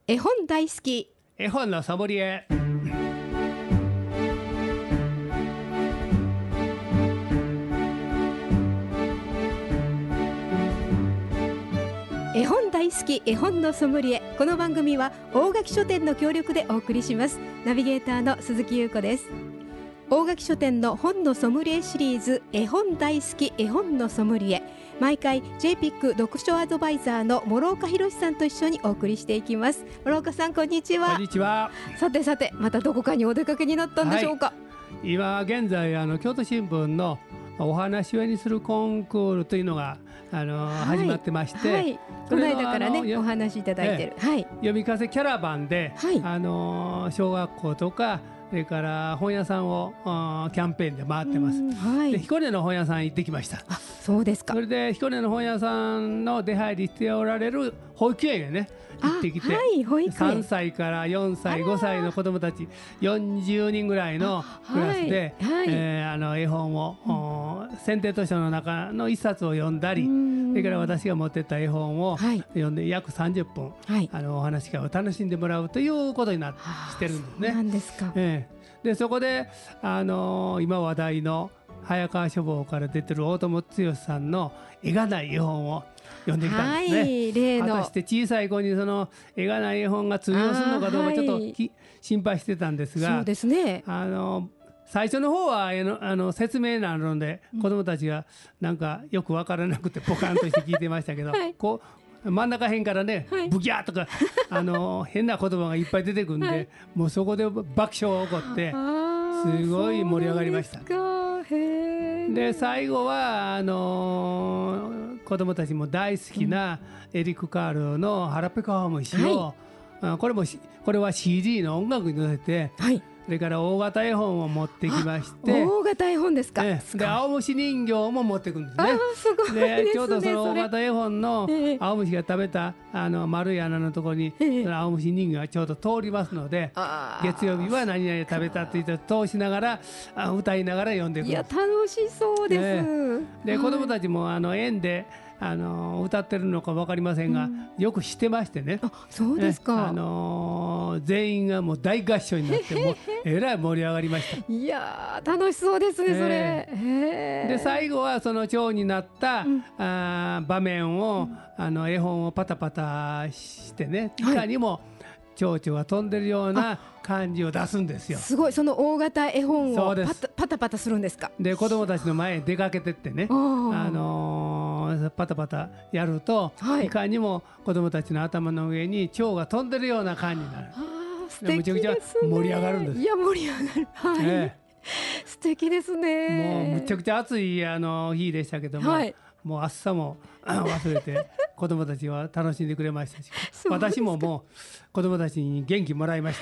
絵本大好き絵本のソムリエ。 絵本大好き絵本のソムリエ。この番組は大垣書店の協力でお送りします。ナビゲーターの鈴木優子です。大垣書店の本のソムリエシリーズ、絵本大好き絵本のソムリエ。毎回 JPIC 読書アドバイザーの諸岡博さんと一緒にお送りしていきます。諸岡さん、こんにちは。 こんにちは。 さてまたどこかにお出かけになったんでしょうか。 今現在京都新聞のお話を絵にするコンクールというのが始まってまして、 この間からねお話いただいてる、 読み聞かせキャラバンで、小学校とかそれから本屋さんをキャンペーンで回ってます。で彦根の本屋さん行ってきました。 そうですか。 それで彦根の本屋さんの出入りしておられる保育園へね行ってきて、3歳から4歳5歳の子どもたち40人ぐらいのクラスで、絵本を、選定図書の中の一冊を読んだり、それから私が持ってった絵本を読んで約30分、お話会を楽しんでもらうということにしてるんですね。 そうなんですか。 でそこで、今話題の早川書房から出てる大友剛さんの絵がない絵本を読んできたんですね。果たして小さい子にその絵がない絵本が通用するのかどうかちょっと心配してたんですが、 そうですね、 最初の方は説明なので子どもたちがなんかよく分からなくてポカンとして聞いてましたけど、こう真ん中辺からね、ブギャーとか変な言葉がいっぱい出てくるんで、もうそこで爆笑が起こってすごい盛り上がりました。で最後は子どもたちも大好きなエリック・カールの「腹ペコハムシ」を、これは CD の音楽に乗せて、それから大型絵本を持ってきまして、 大型絵本ですか。 で青虫人形も持ってくるんですね。 すごいですね。 でちょうどその大型絵本の青虫が食べた丸い穴のところに、その青虫人形がちょうど通りますので、月曜日は何々食べたって言って通しながら歌いながら読んでくる。 いや楽しそうです。 で子どもたちも園で歌ってるのか分かりませんが、よく知ってましてね。 そうですか。 全員がもう大合唱になってもうえらい盛り上がりました。 いや楽しそうですね、それ。 で最後はその蝶になった、場面を、絵本をパタパタしてね、いかにも蝶々が飛んでるような感じを出すんですよ。 すごい。その大型絵本をパタパタするんですか。 で子どもたちの前へ出かけてってね、パタパタやると、いかにも子どもたちの頭の上に蝶が飛んでるような感じになる。 素敵ですね。 めちゃくちゃ盛り上がるんです。 いや盛り上がる。素敵ですね。 もうむちゃくちゃ暑い日でしたけども、もう暑さも忘れて子どもたちは楽しんでくれましたし、私ももう子どもたちに元気もらいました。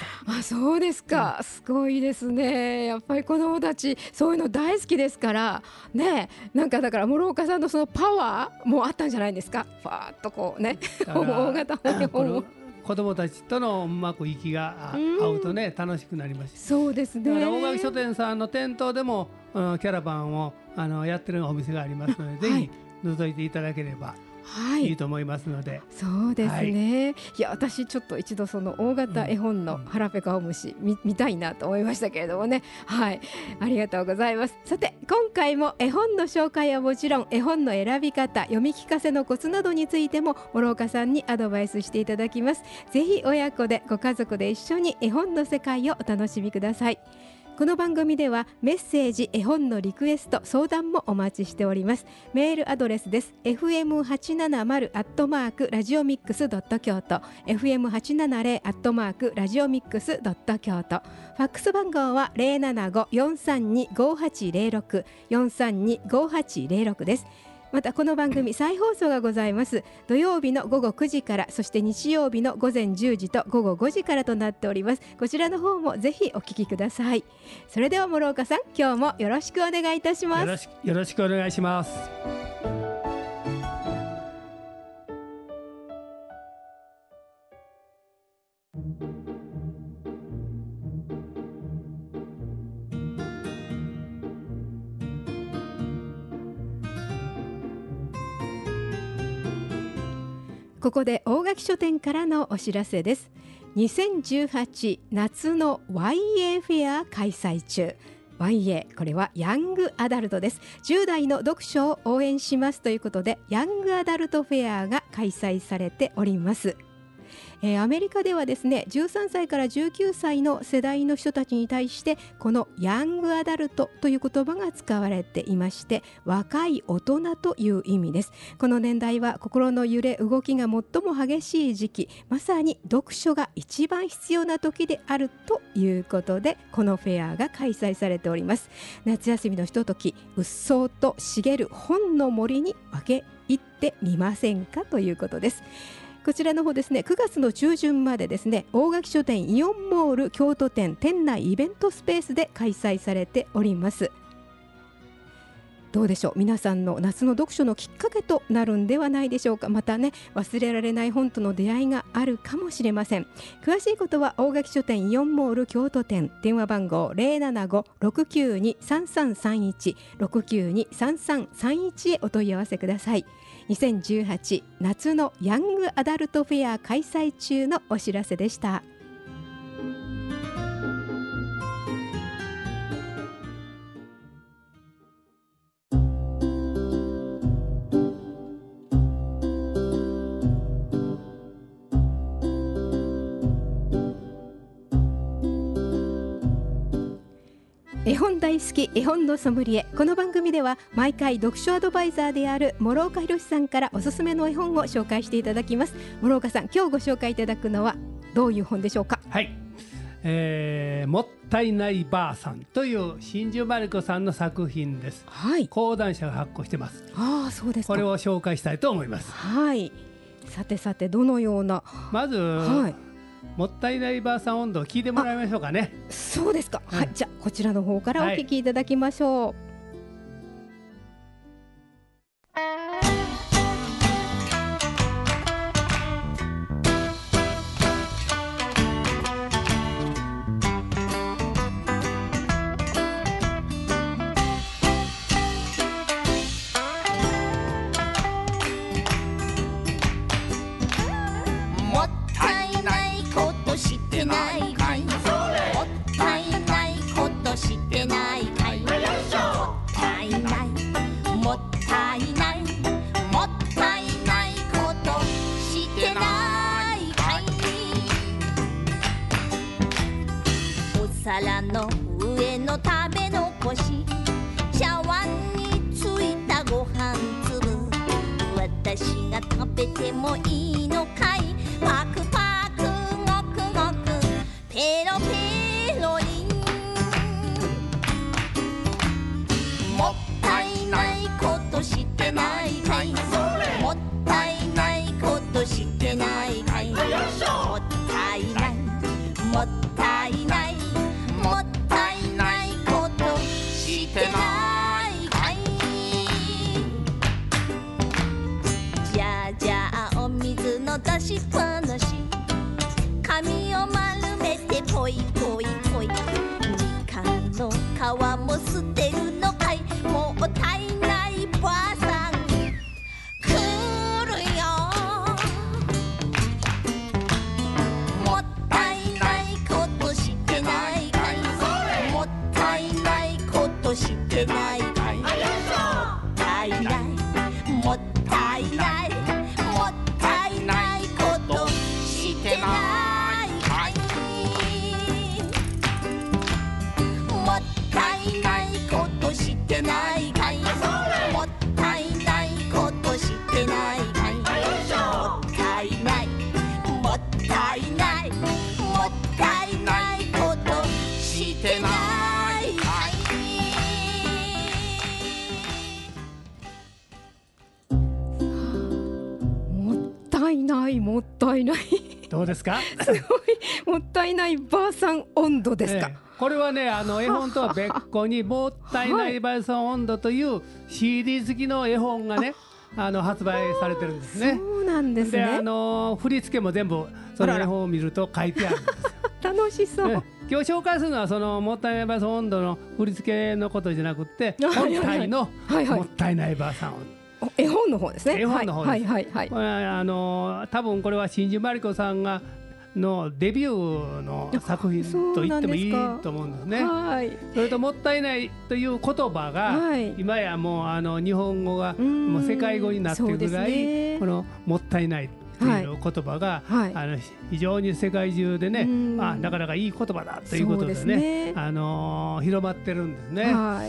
そうですか。すごいですね。やっぱり子どもたちそういうの大好きですからね。なんかだから諸岡さんのそのパワーもあったんじゃないですか。ファーッとこうね大型の本を子どもたちとのうまく息が合うとね、楽しくなります。 そうですね。 大垣書店さんの店頭でもキャラバンをやってるお店がありますので、ぜひ覗いていただければいいと思いますので。 そうですね。いや私ちょっと一度その大型絵本の腹ペコ青虫見たいなと思いましたけれどもね。ありがとうございます。さて今回も絵本の紹介はもちろん、絵本の選び方、読み聞かせのコツなどについても諸岡さんにアドバイスしていただきます。ぜひ親子でご家族で一緒に絵本の世界をお楽しみください。この番組ではメッセージ、絵本のリクエスト、相談もお待ちしております。メールアドレスです。 fm870@radiomix.kyoto fm870@radiomix.kyoto。 ファックス番号は 075-432-5806 432-5806 です。またこの番組再放送がございます。土曜日の午後9時から、そして日曜日の午前10時と午後5時からとなっております。こちらの方もぜひお聞きください。それでは諸岡さん、今日もよろしくお願いいたします。 よろしくお願いします。 こここで大垣書店からのお知らせです。2018夏の YA フェア開催中。YA、これはヤングアダルトです。10代の読書を応援しますということで、ヤングアダルトフェアが開催されております。アメリカではですね、13歳から19歳の世代の人たちに対してこのヤングアダルトという言葉が使われていまして、若い大人という意味です。この年代は心の揺れ動きが最も激しい時期、まさに読書が一番必要な時であるということで、このフェアが開催されております。夏休みのひととき、うっそうと茂る本の森に分け入ってみませんかということです。こちらの方ですね、9月の中旬までですね、大垣書店イオンモール京都店店内イベントスペースで開催されております。どうでしょう、皆さんの夏の読書のきっかけとなるんではないでしょうか。またね、忘れられない本との出会いがあるかもしれません。詳しいことは大垣書店イオンモール京都店、電話番号 075-692-3331 692-3331 へお問い合わせください。2018夏のヤングアダルトフェア開催中のお知らせでした。絵本大好き絵本のソムリエ。この番組では毎回読書アドバイザーである諸岡博さんからおすすめの絵本を紹介していただきます。諸岡さん、今日ご紹介いただくのはどういう本でしょうか。 はい、もったいないばあさんという真珠まりこさんの作品です。 はい、 講談社が発行してます。 ああ、そうですか。 これを紹介したいと思います。 はい、さてさて、どのような。 まず、はい、もったいないばあさん温度を聞いてもらいましょうかね。 そうですか、はい、じゃあこちらの方からお聞きいただきましょう。 皿の上の食べ残し、茶碗についたご飯粒、私が食べてもいいのかい。パクパクゴクゴクペロペロリン。もったいないことしてないかい。もったいないことしてないかい。もったいないもったいないもったいないことしてないかい。じゃあじゃあお水の出しっぱなし、髪を丸めてポイポイポイ。みかんの皮も捨てるのかい。もったいないばあさん来るよ。もったいないことしてないかい。もったいないことしてないかい。もったいないもったいないもったいないことしてないかい。もったいないことしてないかい。もったいないことしてないかい。もったいないもったいないもったいないことしてないかい。 もったいないもったいないどうですか。 すごい、もったいないばあさん温度ですか。 これはね、絵本とは別個にもったいないばあさん温度という CD 付きの絵本がね、発売されてるんですね。 そうなんですね。 で、振り付けも全部その絵本を見ると書いてあるんです楽しそう。 今日紹介するのはそのもったいないばあさん温度の振り付けのことじゃなくて、本体のもったいないばあさん温度。 絵本の方ですね。 絵本の方です。 はいはいはいはい。 多分これは真珠真理子さんがのデビューの作品と言ってもいいと思うんですね。 はい。 それともったいないという言葉が、はい、今やもう日本語がもう世界語になっているぐらい、ね、このもったいないという言葉が、はい、非常に世界中でね、なかなかいい言葉だということでね、広まってるんですね。はい、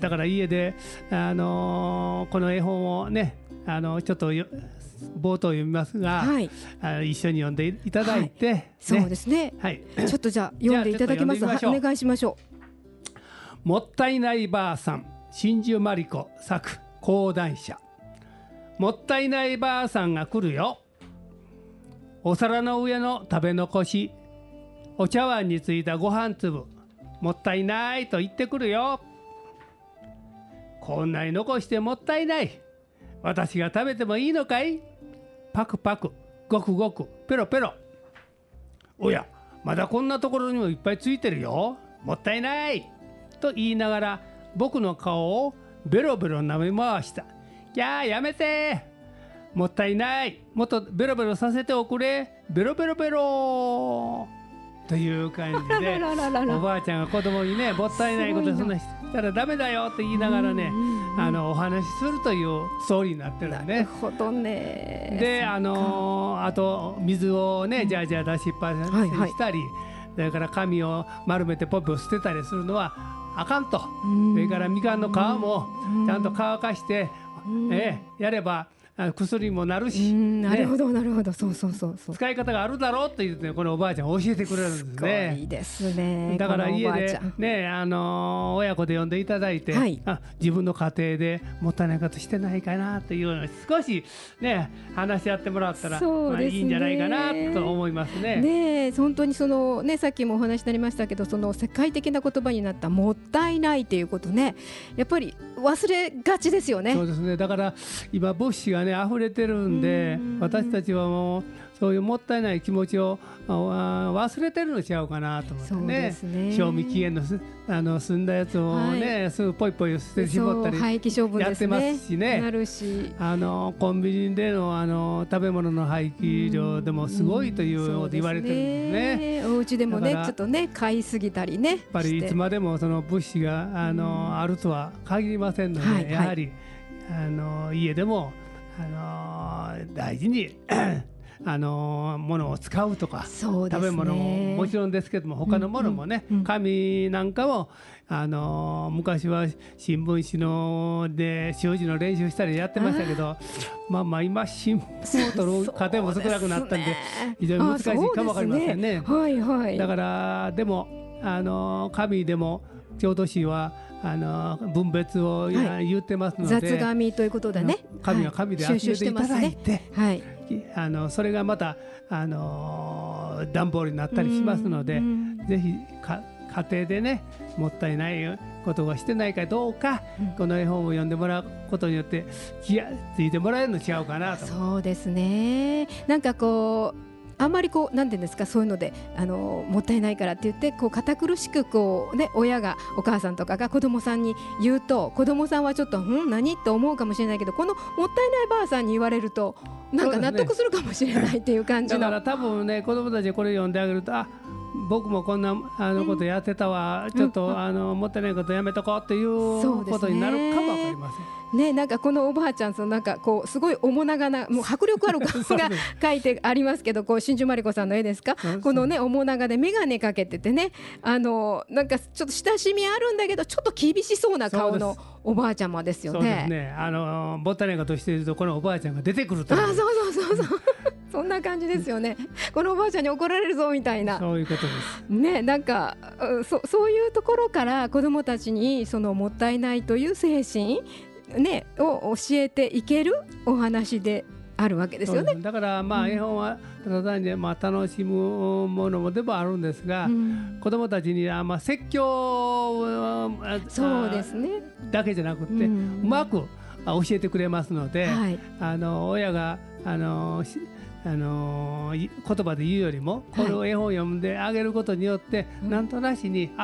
だから家で、この絵本をねちょっと冒頭読みますが、はい、一緒に読んでいただいて、はいね、 そうですね、はい、ちょっとじゃあ読んでいただけますか。お願いしましょう。もったいないばあさん、真珠真理子作、講談社。もったいないばあさんが来るよ。お皿の上の食べ残し、お茶碗についたご飯粒、もったいないと言ってくるよ。こんなに残してもったいない。私が食べてもいいのかい？パクパク、ごくごく、ペロペロ。おや、まだこんなところにもいっぱいついてるよ。もったいない。と言いながら僕の顔をベロベロ舐め回した。やめて。もったいない。もっとベロベロさせておくれ。ベロベロベロ。という感じでおばあちゃんが子供にね、もったいないことそんなしたらダメだよって言いながらね、お話しするというストーリーになってるんね。 なるほどね。 であと水をねじゃあ出しっぱなしにしたり、それから紙を丸めてポップを捨てたりするのはあかんと。それからみかんの皮もちゃんと乾かしてやれば薬にもなるし、 なるほどなるほど、そう使い方があるだろうって言ってこのおばあちゃん教えてくれるんですね。 すごいですね。 だから家でね親子で呼んでいただいて、自分の家庭でもったいないことしてないかなというのを少しね話し合ってもらったら、いいんじゃないかなと思いますね。 ね、本当にそのね、さっきもお話になりましたけど、その世界的な言葉になったもったいないということね、やっぱり忘れがちですよね。 そうですね。だから今物資がね溢れてるんで、私たちはもうそういうもったいない気持ちを忘れてるのちゃうかなと思ってね。賞味期限の済んだやつをね、すぐポイポイ捨て絞ったりやってますしね。 なるし、 コンビニでの食べ物の廃棄量でもすごいというので言われてるんですね。 お家でもねちょっとね買いすぎたりね、やっぱりいつまでもその物資があるとは限りませんので、やはり家でも大事にものを使うとか、食べ物ももちろんですけども、他のものもね、紙なんかも昔は新聞紙ので習字の練習したりやってましたけど、今新聞を取る家庭も少なくなったんで非常に難しいかもわかりませんね。だからでも紙でも郷土史は分別を言ってますので、 雑紙ということでね、 紙は紙で集めていただいて、それがまた段ボールになったりしますので、ぜひ家庭でねもったいないことがしてないかどうか、この絵本を読んでもらうことによって気がついてもらえるの違うかなと。 そうですね。なんかこうあんまりなんていうんですか、そういうのでもったいないからって言って堅苦しく親がお母さんとかが子供さんに言うと、子供さんはちょっと何って思うかもしれないけど、このもったいないばあさんに言われるとなんか納得するかもしれないっていう感じの。 だから多分ね、子供たちこれ読んであげると、僕もこんなことやってたわ、ちょっともったいないことやめとこうっていうことになるかもわかりません。 なんかこのおばあちゃんなんかすごい面長な、もう迫力ある顔が書いてありますけど、真珠真理子さんの絵ですか、このね面長で眼鏡かけててね、なんかちょっと親しみあるんだけどちょっと厳しそうな顔のおばあちゃまですよね。 そうですね。もったいないことしているとこのおばあちゃんが出てくるという。 そうそんな感じですよね。このおばあちゃんに怒られるぞみたいな。 そういうことですね。なんかそういうところから子どもたちにそのもったいないという精神を教えていけるお話であるわけですよね。 だから絵本はただ単に楽しむものでもあるんですが、子どもたちに説教そうですねだけじゃなくて、うまく教えてくれますので、親が言葉で言うよりもこれを絵本を読んであげることによって、なんとなしに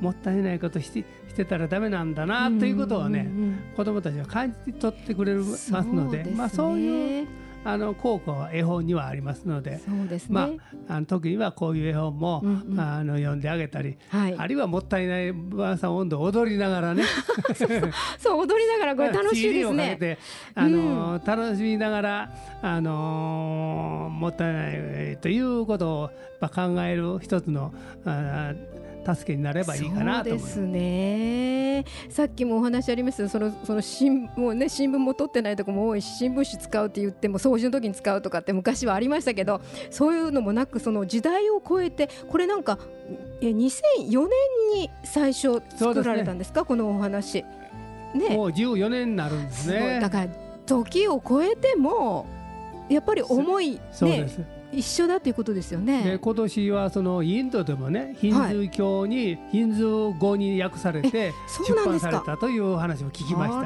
もったいないことしてたらダメなんだなということをね、子どもたちは感じ取ってくれますので、そういう効果は絵本にはありますので、 そうですね、 時にはこういう絵本も、読んであげたり、あるいはもったいないばあさん温度を踊りながらねそう踊りながらこれ楽しいですね。 CD をかけて楽しみながら、もったいないということを考える一つの助けになればいいかなと思います。 そうですね。さっきもお話ありますその新聞も取ってないところも多いし、新聞紙使うって言っても掃除の時に使うとかって昔はありましたけど、そういうのもなくその時代を超えて、これなんか2004年に最初作られたんですか、このお話、ね、 もう14年になるんですね。 だから時を超えてもやっぱり思いね一緒だということですよね。 で今年はそのインドでもね、ヒンズー教に、ヒンズー語に訳されて出版されたという話を聞きました。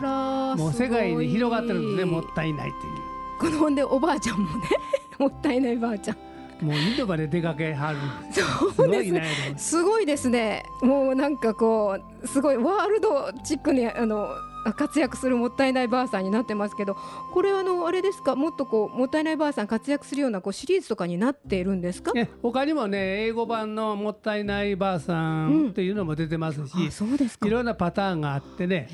もう世界に広がってるんですね、もったいないっていう。 このほんでおばあちゃんもねもったいないばあちゃん、 もうインドまで出かけはる。 そうですね、すごいですね。もうなんかこうすごいワールドチックに活躍するもったいないばあさんになってますけど、これあれですか、もっとこうもったいないばあさん活躍するようなシリーズとかになっているんですか？ 他にもね、英語版のもったいないばあさんっていうのも出てますし、 そうですか。 いろんなパターンがあってね、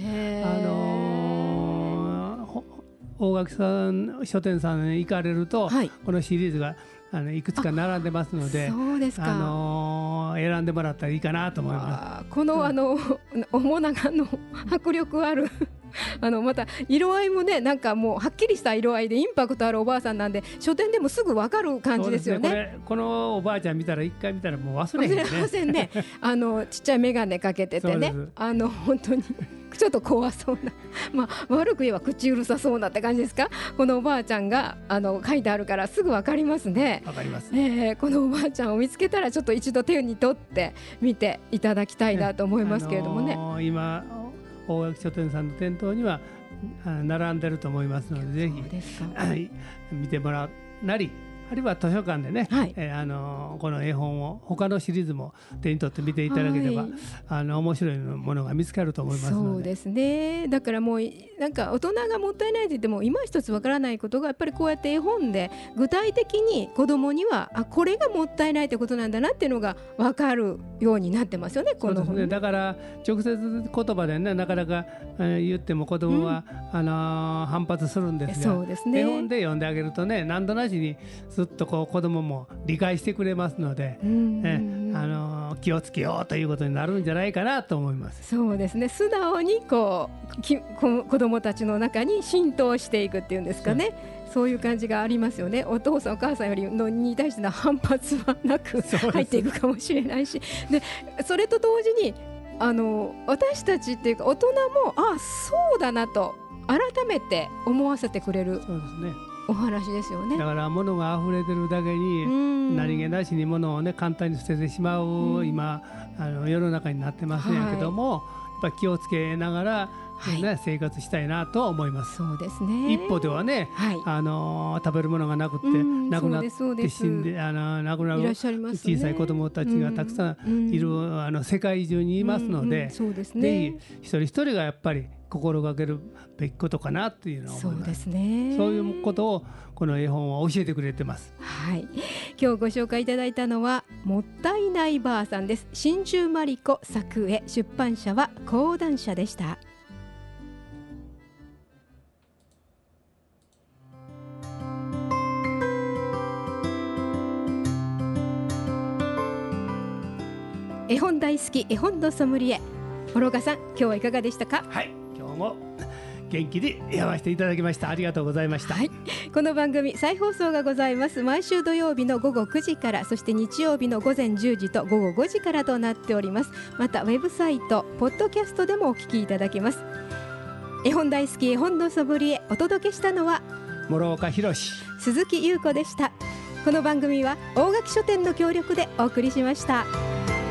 大垣さん書店さんに行かれると、このシリーズがいくつか並んでますので、 そうですか、 選んでもらったらいいかなと思います。 この面長の迫力あるまた色合いもね、なんかもうはっきりした色合いでインパクトあるおばあさんなんで、書店でもすぐ分かる感じですよね。 このおばあちゃん見たら、一回見たらもう忘れへんね。 忘れませんねちっちゃい眼鏡かけててね、本当にちょっと怖そうな悪く言えば口うるさそうなって感じですか。このおばあちゃんが書いてあるからすぐ分かりますね。 分かります、 このおばあちゃんを見つけたらちょっと一度手に取って見ていただきたいなと思いますけれどもね、 今大垣書店さんの店頭には並んでると思いますので、ぜひ見てもらうなり、あるいは図書館でね、この絵本を他のシリーズも手に取って見ていただければ、面白いものが見つかると思いますので。 そうですね。だからもうなんか大人がもったいないと言っても今一つわからないことが、やっぱりこうやって絵本で具体的に子どもにはこれがもったいないってことなんだなっていうのが分かるようになってますよね、この本。 そうですね。だから直接言葉でね、なかなか言っても子どもは、反発するんですが、 そうですね、 絵本で読んであげるとね、何となしにずっと子どもも理解してくれますので、気をつけようということになるんじゃないかなと思います。 そうですね。素直に子どもたちの中に浸透していくっていうんですかね。そういう感じがありますよね。お父さんお母さんよりに対しての反発はなく入っていくかもしれないし、でそれと同時に私たちっていうか大人もそうだなと改めて思わせてくれる。 そうですね、 お話ですよね。 だから物が溢れてるだけに何気なしに物をね簡単に捨ててしまう、今世の中になってますんやけども、やっぱり気をつけながら、生活したいなと思います。 そうですね。 一方ではね、食べるものがなくて亡くなって死んで亡くなる小さい子どもたちがたくさんいる世界中にいますので、 そうですね、 ぜひ一人一人がやっぱり心がけるべきことかなっていうのは思います。 そうですね。 そういうことをこの絵本は教えてくれてます。 今日ご紹介いただいたのはもったいないばあさんです。真珠まりこ作絵、出版社は講談社でした。絵本大好き絵本のソムリエ、諸岡さん、今日はいかがでしたか？ 今日も元気に読ませていただきました。ありがとうございました。 この番組再放送がございます。毎週土曜日の午後9時から、そして日曜日の午前10時と午後5時からとなっております。またウェブサイト、ポッドキャストでもお聞きいただけます。絵本大好き絵本のソムリエ、お届けしたのは諸岡博史、 鈴木優子でした。この番組は大垣書店の協力でお送りしました。